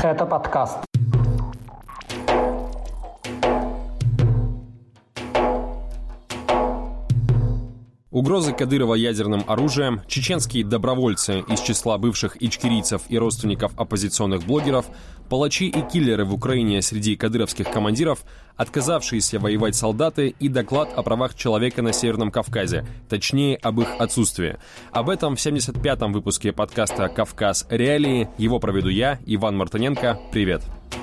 Это подкаст. Угрозы Кадырова ядерным оружием, чеченские добровольцы из числа бывших ичкерийцев и родственников оппозиционных блогеров, палачи и киллеры в Украине среди кадыровских командиров, отказавшиеся воевать солдаты и доклад о правах человека на Северном Кавказе, точнее, об их отсутствии. Об этом в 75-м выпуске подкаста «Кавказ. Реалии». Его проведу я, Иван Мартыненко. Привет!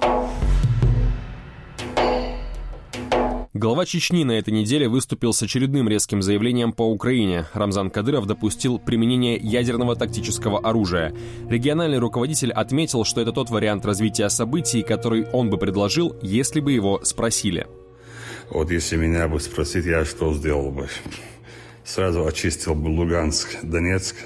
Глава Чечни на этой неделе выступил с очередным резким заявлением по Украине. Рамзан Кадыров допустил применение ядерного тактического оружия. Региональный руководитель отметил, что это тот вариант развития событий, который он бы предложил, если бы его спросили. Вот если меня бы спросить, я что сделал бы? Сразу очистил бы Луганск, Донецк.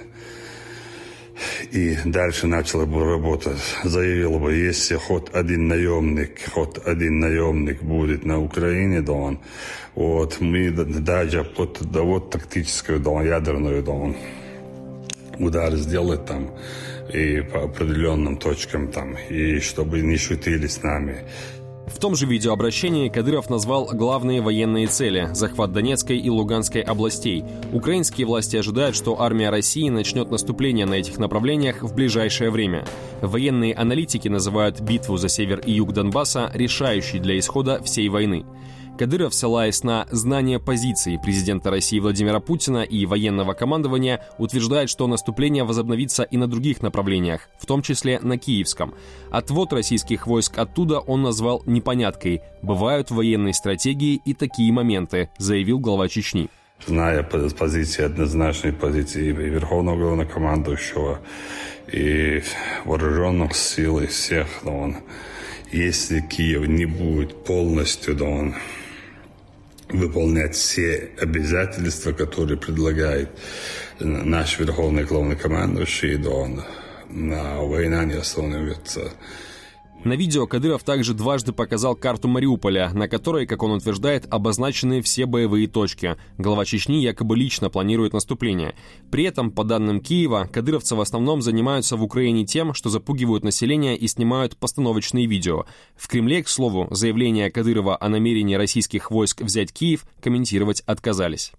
И дальше начала бы работать. Заявил бы, если хоть один наемник будет на Украине, да он, вот, мы даже вот тактическую, да, ядерную, да, он, удар сделать там и по определенным точкам там, и чтобы не шутили с нами. В том же видеообращении Кадыров назвал главные военные цели – захват Донецкой и Луганской областей. Украинские власти ожидают, что армия России начнет наступление на этих направлениях в ближайшее время. Военные аналитики называют битву за север и юг Донбасса решающей для исхода всей войны. Кадыров, ссылаясь на знание позиции президента России Владимира Путина и военного командования, утверждает, что наступление возобновится и на других направлениях, в том числе на Киевском. Отвод российских войск оттуда он назвал непоняткой. Бывают в военной стратегии и такие моменты, заявил глава Чечни. Зная позиции, однозначной позиции и Верховного Главнокомандующего, и вооруженных сил, и всех, да он, если Киев не будет полностью, да он, выполнять все обязательства, которые предлагает наш Верховный Главнокомандующий, да он, война не остановится. На видео Кадыров также дважды показал карту Мариуполя, на которой, как он утверждает, обозначены все боевые точки. Глава Чечни якобы лично планирует наступление. При этом, по данным Киева, кадыровцы в основном занимаются в Украине тем, что запугивают население и снимают постановочные видео. В Кремле, к слову, заявление Кадырова о намерении российских войск взять Киев комментировать отказались.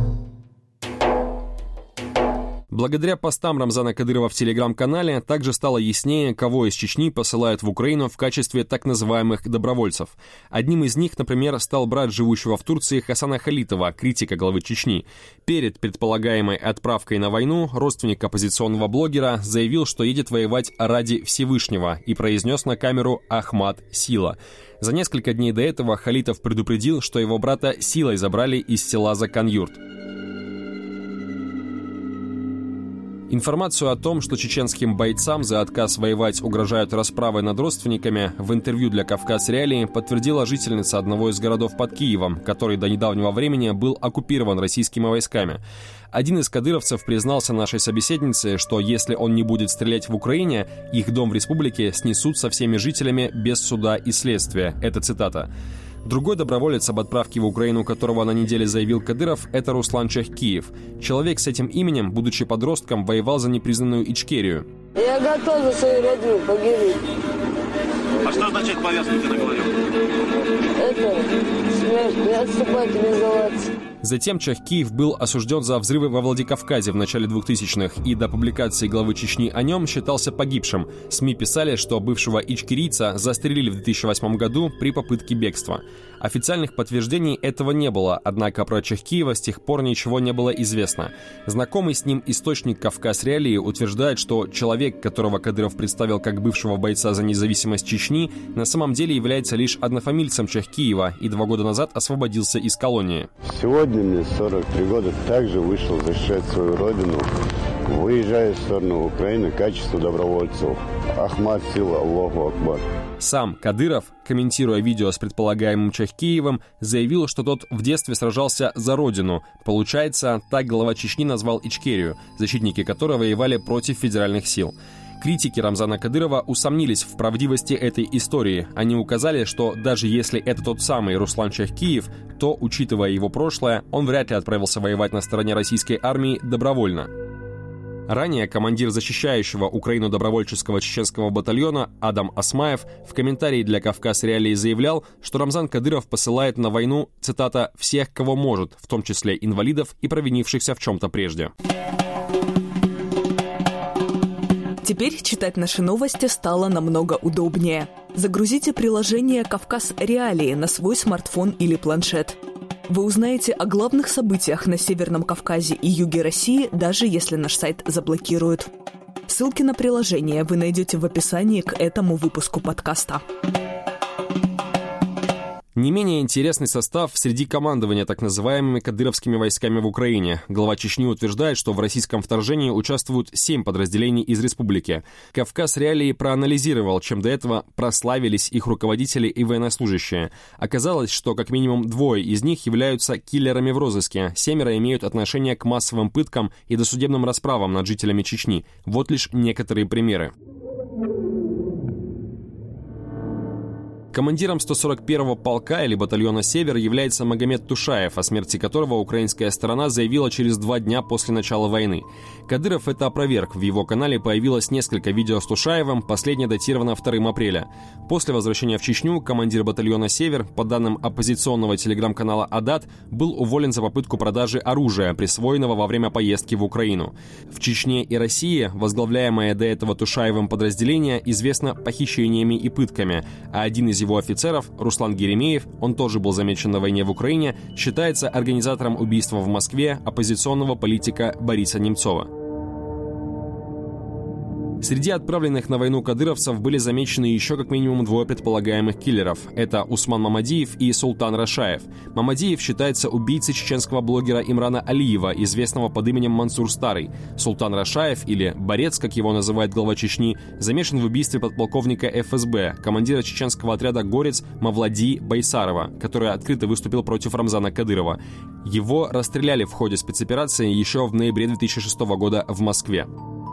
Благодаря постам Рамзана Кадырова в телеграм-канале также стало яснее, кого из Чечни посылают в Украину в качестве так называемых добровольцев. Одним из них, например, стал брат живущего в Турции Хасана Халитова, критика главы Чечни. Перед предполагаемой отправкой на войну родственник оппозиционного блогера заявил, что едет воевать ради Всевышнего и произнес на камеру «Ахмат – сила». За несколько дней до этого Халитов предупредил, что его брата силой забрали из села Закан-Юрт. Информацию о том, что чеченским бойцам за отказ воевать угрожают расправой над родственниками, в интервью для «Кавказ. Реалии» подтвердила жительница одного из городов под Киевом, который до недавнего времени был оккупирован российскими войсками. Один из кадыровцев признался нашей собеседнице, что если он не будет стрелять в Украине, их дом в республике снесут со всеми жителями без суда и следствия. Это цитата. Другой доброволец, об отправке в Украину которого на неделе заявил Кадыров, это Руслан Чахкиев. Человек с этим именем, будучи подростком, воевал за непризнанную Ичкерию. Я готов за свою родину погибнуть. А что означает повязка на голове? Это смерть, не отступать и не сдаваться. Затем Чахкиев был осужден за взрывы во Владикавказе в начале 2000-х и до публикации главы Чечни о нем считался погибшим. СМИ писали, что бывшего ичкерийца застрелили в 2008 году при попытке бегства. Официальных подтверждений этого не было, однако про Чахкиева с тех пор ничего не было известно. Знакомый с ним источник «Кавказ. Реалии» утверждает, что человек, которого Кадыров представил как бывшего бойца за независимость Чечни, на самом деле является лишь однофамильцем Чахкиева и 2 года назад освободился из колонии. Сегодня мне 43 года, также вышел защищать свою родину, выезжая в сторону Украины в качестве добровольцев. Ахмат – сила, Аллаху Акбар. Сам Кадыров, комментируя видео с предполагаемым Чахкиевым, заявил, что тот в детстве сражался за родину. Получается, так глава Чечни назвал Ичкерию, защитники которой воевали против федеральных сил. Критики Рамзана Кадырова усомнились в правдивости этой истории. Они указали, что даже если это тот самый Руслан Чахкиев, то, учитывая его прошлое, он вряд ли отправился воевать на стороне российской армии добровольно. Ранее командир защищающего Украину добровольческого чеченского батальона Адам Осмаев в комментарии для «Кавказ Реалии» заявлял, что Рамзан Кадыров посылает на войну, цитата, «всех, кого может, в том числе инвалидов и провинившихся в чем-то прежде». Теперь читать наши новости стало намного удобнее. Загрузите приложение «Кавказ Реалии» на свой смартфон или планшет. Вы узнаете о главных событиях на Северном Кавказе и юге России, даже если наш сайт заблокируют. Ссылки на приложение вы найдете в описании к этому выпуску подкаста. Не менее интересный состав среди командования так называемыми кадыровскими войсками в Украине. Глава Чечни утверждает, что в российском вторжении участвуют 7 подразделений из республики. «Кавказ Реалии» проанализировал, чем до этого прославились их руководители и военнослужащие. Оказалось, что как минимум 2 из них являются киллерами в розыске, 7 имеют отношение к массовым пыткам и досудебным расправам над жителями Чечни. Вот лишь некоторые примеры. Командиром 141-го полка или батальона «Север» является Магомед Тушаев, о смерти которого украинская сторона заявила через 2 дня после начала войны. Кадыров это опроверг. В его канале появилось несколько видео с Тушаевым, последнее датировано 2 апреля. После возвращения в Чечню командир батальона «Север», по данным оппозиционного телеграм-канала «Адат», был уволен за попытку продажи оружия, присвоенного во время поездки в Украину. В Чечне и России возглавляемое до этого Тушаевым подразделение известно похищениями и пытками, а один из его офицеров, Руслан Геремеев, он тоже был замечен на войне в Украине, считается организатором убийства в Москве оппозиционного политика Бориса Немцова. Среди отправленных на войну кадыровцев были замечены еще как минимум 2 предполагаемых киллеров. Это Усман Мамадиев и Султан Рашаев. Мамадиев считается убийцей чеченского блогера Имрана Алиева, известного под именем Мансур Старый. Султан Рашаев, или Борец, как его называет глава Чечни, замешан в убийстве подполковника ФСБ, командира чеченского отряда «Горец» Мавлади Байсарова, который открыто выступил против Рамзана Кадырова. Его расстреляли в ходе спецоперации еще в ноябре 2006 года в Москве.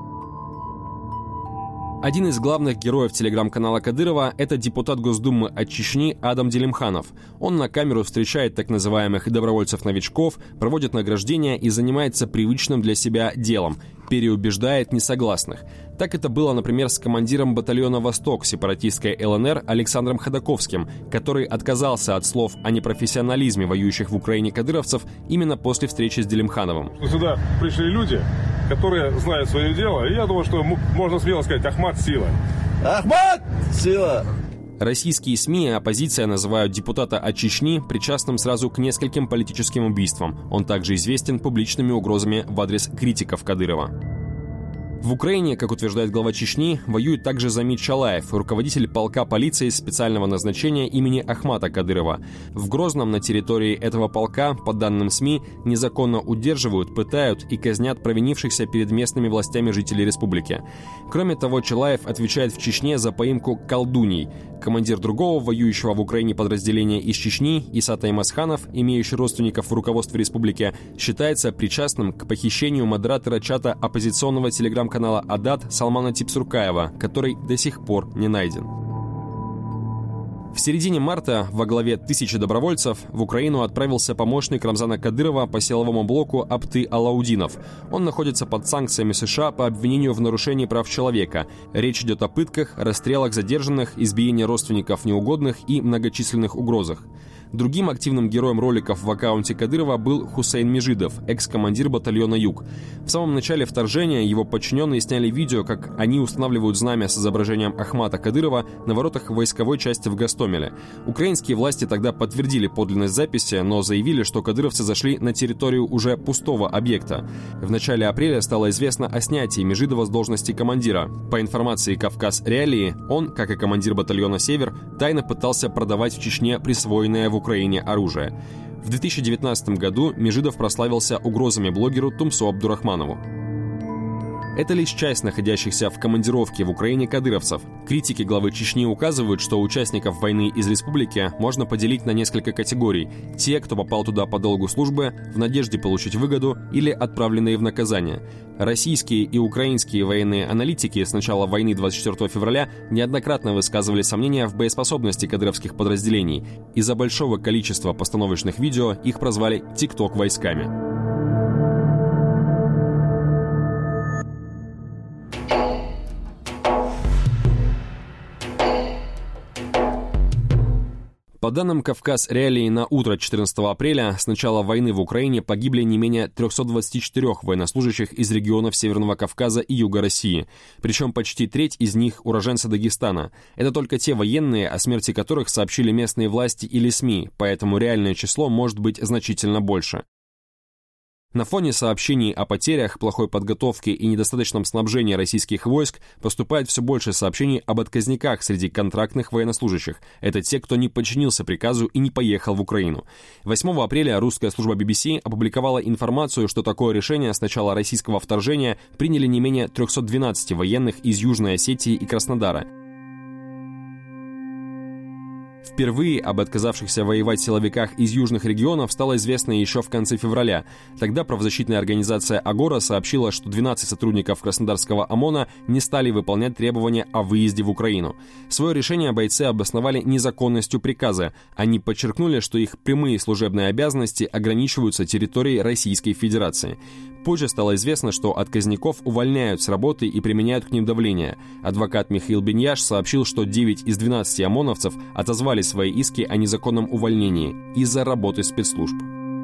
Один из главных героев телеграм-канала Кадырова – это депутат Госдумы от Чечни Адам Делимханов. Он на камеру встречает так называемых добровольцев-новичков, проводит награждения и занимается привычным для себя делом – переубеждает несогласных. Так это было, например, с командиром батальона «Восток» сепаратистской ЛНР Александром Ходаковским, который отказался от слов о непрофессионализме воюющих в Украине кадыровцев именно после встречи с Делимхановым. Сюда пришли люди, которые знают свое дело, и я думаю, что можно смело сказать: Ахмат — сила. Ахмат — сила! Российские СМИ и оппозиция называют депутата от Чечни причастным сразу к нескольким политическим убийствам. Он также известен публичными угрозами в адрес критиков Кадырова. В Украине, как утверждает глава Чечни, воюет также Замит Чалаев, руководитель полка полиции специального назначения имени Ахмата Кадырова. В Грозном на территории этого полка, по данным СМИ, незаконно удерживают, пытают и казнят провинившихся перед местными властями жителей республики. Кроме того, Чалаев отвечает в Чечне за поимку колдуней. Командир другого воюющего в Украине подразделения из Чечни, Исат Аймасханов, имеющий родственников в руководстве республики, считается причастным к похищению модератора чата оппозиционного телеграм-канала «Адат» Салмана Типсуркаева, который до сих пор не найден. В середине марта во главе 1000 добровольцев в Украину отправился помощник Рамзана Кадырова по силовому блоку Апты Алаудинов. Он находится под санкциями США по обвинению в нарушении прав человека. Речь идет о пытках, расстрелах задержанных, избиении родственников неугодных и многочисленных угрозах. Другим активным героем роликов в аккаунте Кадырова был Хусейн Межидов, экс-командир батальона «Юг». В самом начале вторжения его подчиненные сняли видео, как они устанавливают знамя с изображением Ахмата Кадырова на воротах войсковой части в Гостомеле. Украинские власти тогда подтвердили подлинность записи, но заявили, что кадыровцы зашли на территорию уже пустого объекта. В начале апреля стало известно о снятии Межидова с должности командира. По информации «Кавказ Реалии», он, как и командир батальона «Север», тайно пытался продавать в Чечне присвоенное в Украине оружие. В 2019 году Межидов прославился угрозами блогеру Тумсо Абдурахманову. Это лишь часть находящихся в командировке в Украине кадыровцев. Критики главы Чечни указывают, что участников войны из республики можно поделить на несколько категорий. Те, кто попал туда по долгу службы, в надежде получить выгоду, или отправленные в наказание. Российские и украинские военные аналитики с начала войны 24 февраля неоднократно высказывали сомнения в боеспособности кадыровских подразделений. Из-за большого количества постановочных видео их прозвали «ТикТок-войсками». По данным «Кавказ Реалии» на утро 14 апреля с начала войны в Украине погибли не менее 324 военнослужащих из регионов Северного Кавказа и Юга России. Причем почти треть из них – уроженцы Дагестана. Это только те военные, о смерти которых сообщили местные власти или СМИ, поэтому реальное число может быть значительно больше. На фоне сообщений о потерях, плохой подготовке и недостаточном снабжении российских войск поступает все больше сообщений об отказниках среди контрактных военнослужащих. Это те, кто не подчинился приказу и не поехал в Украину. 8 апреля русская служба BBC опубликовала информацию, что такое решение с начала российского вторжения приняли не менее 312 военных из Южной Осетии и Краснодара. Впервые об отказавшихся воевать силовиках из южных регионов стало известно еще в конце февраля. Тогда правозащитная организация «Агора» сообщила, что 12 сотрудников Краснодарского ОМОНа не стали выполнять требования о выезде в Украину. Свое решение бойцы обосновали незаконностью приказа. Они подчеркнули, что их прямые служебные обязанности ограничиваются территорией Российской Федерации. Позже стало известно, что отказников увольняют с работы и применяют к ним давление. Адвокат Михаил Беньяш сообщил, что 9 из 12 ОМОНовцев отозвали свои иски о незаконном увольнении из-за работы спецслужб.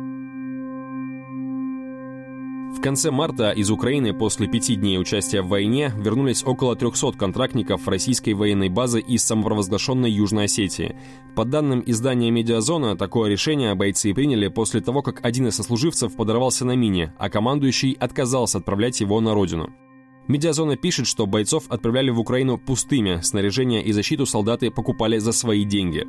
В конце марта из Украины после 5 дней участия в войне вернулись около 300 контрактников российской военной базы из самопровозглашенной Южной Осетии. По данным издания «Медиазона», такое решение бойцы приняли после того, как один из сослуживцев подорвался на мине, а командующий отказался отправлять его на родину. «Медиазона» пишет, что бойцов отправляли в Украину пустыми, снаряжение и защиту солдаты покупали за свои деньги.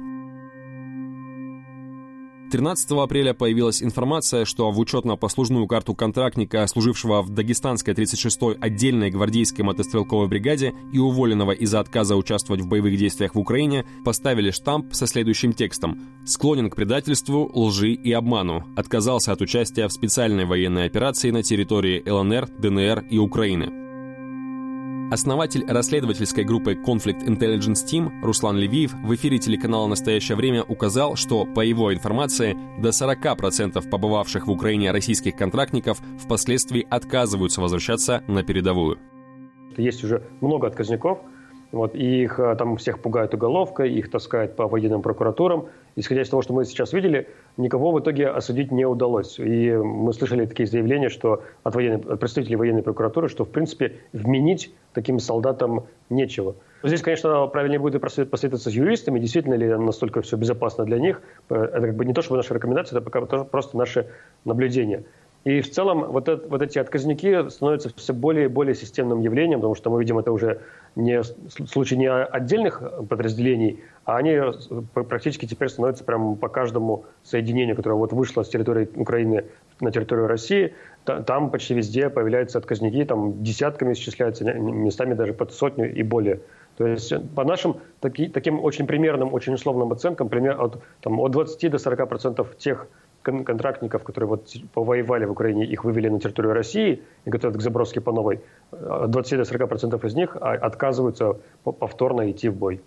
13 апреля появилась информация, что в учетно-послужную карту контрактника, служившего в Дагестанской 36-й отдельной гвардейской мотострелковой бригаде и уволенного из-за отказа участвовать в боевых действиях в Украине, поставили штамп со следующим текстом: «Склонен к предательству, лжи и обману. Отказался от участия в специальной военной операции на территории ЛНР, ДНР и Украины». Основатель расследовательской группы Conflict Intelligence Team Руслан Левиев в эфире телеканала «Настоящее время» указал, что, по его информации, до 40% побывавших в Украине российских контрактников впоследствии отказываются возвращаться на передовую. Есть уже много отказников, и их там всех пугают уголовкой, их таскают по военным прокуратурам. Исходя из того, что мы сейчас видели, никого в итоге осудить не удалось. И мы слышали такие заявления, что от представителей военной прокуратуры, что, в принципе, вменить таким солдатам нечего. Здесь, конечно, правильнее будет посоветоваться с юристами, действительно ли настолько все безопасно для них. Это не то, чтобы наши рекомендации, это пока просто наши наблюдения. И в целом вот эти отказники становятся все более и более системным явлением, потому что мы видим это уже не случай не отдельных подразделений, а они практически теперь становятся прямо по каждому соединению, которое вышло с территории Украины на территорию России. Там почти везде появляются отказники, там десятками исчисляются, местами даже под 100 и более. То есть по нашим таким очень примерным, очень условным оценкам, от 20 до 40% тех контрактников, которые повоевали в Украине, их вывели на территорию России и готовят к заброске по новой, от 20 до 40% из них отказываются повторно идти в бой.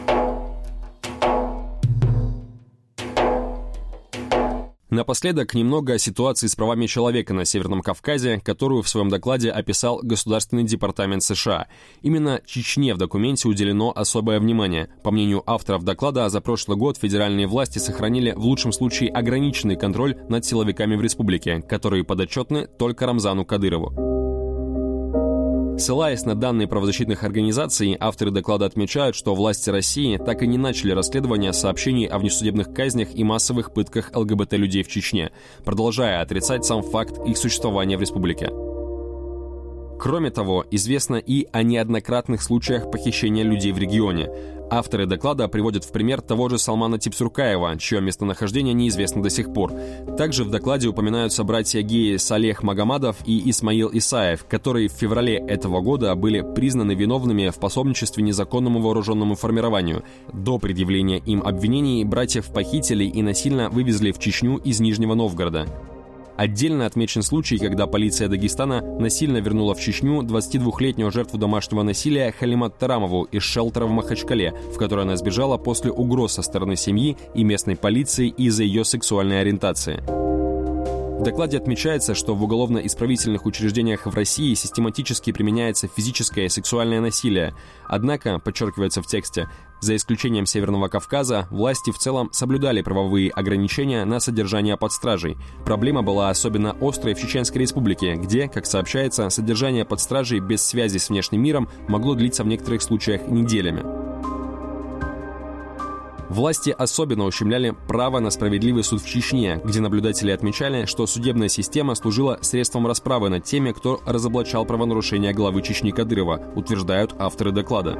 Напоследок немного о ситуации с правами человека на Северном Кавказе, которую в своем докладе описал Государственный департамент США. Именно Чечне в документе уделено особое внимание. По мнению авторов доклада, за прошлый год федеральные власти сохранили в лучшем случае ограниченный контроль над силовиками в республике, которые подотчетны только Рамзану Кадырову. Ссылаясь на данные правозащитных организаций, авторы доклада отмечают, что власти России так и не начали расследование сообщений о внесудебных казнях и массовых пытках ЛГБТ-людей в Чечне, продолжая отрицать сам факт их существования в республике. Кроме того, известно и о неоднократных случаях похищения людей в регионе. Авторы доклада приводят в пример того же Салмана Типсуркаева, чье местонахождение неизвестно до сих пор. Также в докладе упоминаются братья-геи Салех Магомадов и Исмаил Исаев, которые в феврале этого года были признаны виновными в пособничестве незаконному вооруженному формированию. До предъявления им обвинений братьев похитили и насильно вывезли в Чечню из Нижнего Новгорода. Отдельно отмечен случай, когда полиция Дагестана насильно вернула в Чечню 22-летнюю жертву домашнего насилия Халимат Тарамову из шелтера в Махачкале, в которой она сбежала после угроз со стороны семьи и местной полиции из-за ее сексуальной ориентации. В докладе отмечается, что в уголовно-исправительных учреждениях в России систематически применяется физическое и сексуальное насилие. Однако, подчеркивается в тексте, за исключением Северного Кавказа, власти в целом соблюдали правовые ограничения на содержание под стражей. Проблема была особенно острой в Чеченской Республике, где, как сообщается, содержание под стражей без связи с внешним миром могло длиться в некоторых случаях неделями. Власти особенно ущемляли право на справедливый суд в Чечне, где наблюдатели отмечали, что судебная система служила средством расправы над теми, кто разоблачал правонарушения главы Чечни Кадырова, утверждают авторы доклада.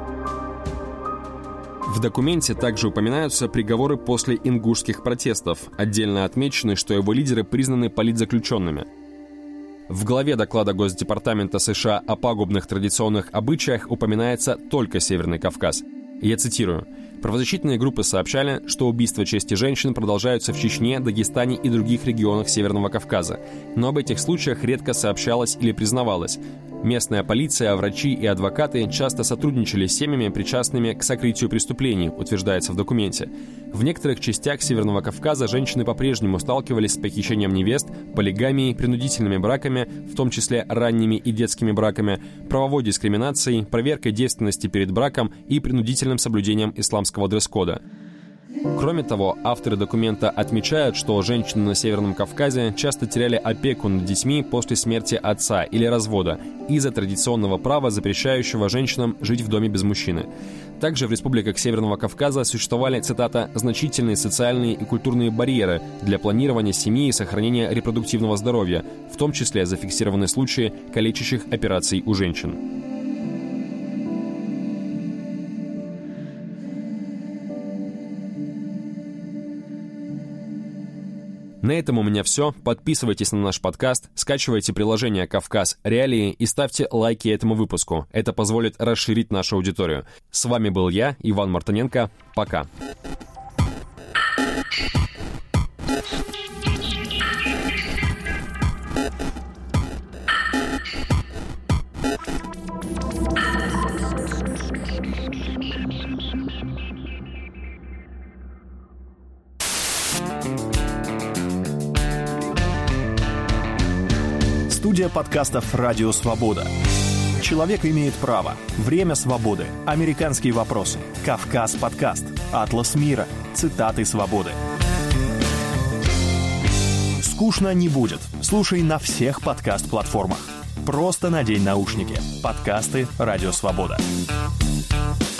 В документе также упоминаются приговоры после ингушских протестов. Отдельно отмечено, что его лидеры признаны политзаключенными. В главе доклада Госдепартамента США о пагубных традиционных обычаях упоминается только Северный Кавказ. Я цитирую. Правозащитные группы сообщали, что убийства чести женщин продолжаются в Чечне, Дагестане и других регионах Северного Кавказа. Но об этих случаях редко сообщалось или признавалось. Местная полиция, врачи и адвокаты часто сотрудничали с семьями, причастными к сокрытию преступлений, утверждается в документе. В некоторых частях Северного Кавказа женщины по-прежнему сталкивались с похищением невест, полигамией, принудительными браками, в том числе ранними и детскими браками, правовой дискриминацией, проверкой девственности перед браком и принудительным соблюдением исламского дресс-кода. Кроме того, авторы документа отмечают, что женщины на Северном Кавказе часто теряли опеку над детьми после смерти отца или развода из-за традиционного права, запрещающего женщинам жить в доме без мужчины. Также в республиках Северного Кавказа существовали, цитата, «значительные социальные и культурные барьеры для планирования семьи и сохранения репродуктивного здоровья, в том числе зафиксированы случаи калечащих операций у женщин». На этом у меня все. Подписывайтесь на наш подкаст, скачивайте приложение «Кавказ Реалии» и ставьте лайки этому выпуску. Это позволит расширить нашу аудиторию. С вами был я, Иван Мартыненко. Пока. Студия подкастов «Радио Свобода». Человек имеет право. Время свободы. Американские вопросы. Кавказ подкаст. Атлас мира. Цитаты свободы. Скучно не будет. Слушай на всех подкаст-платформах. Просто надень наушники. Подкасты «Радио Свобода».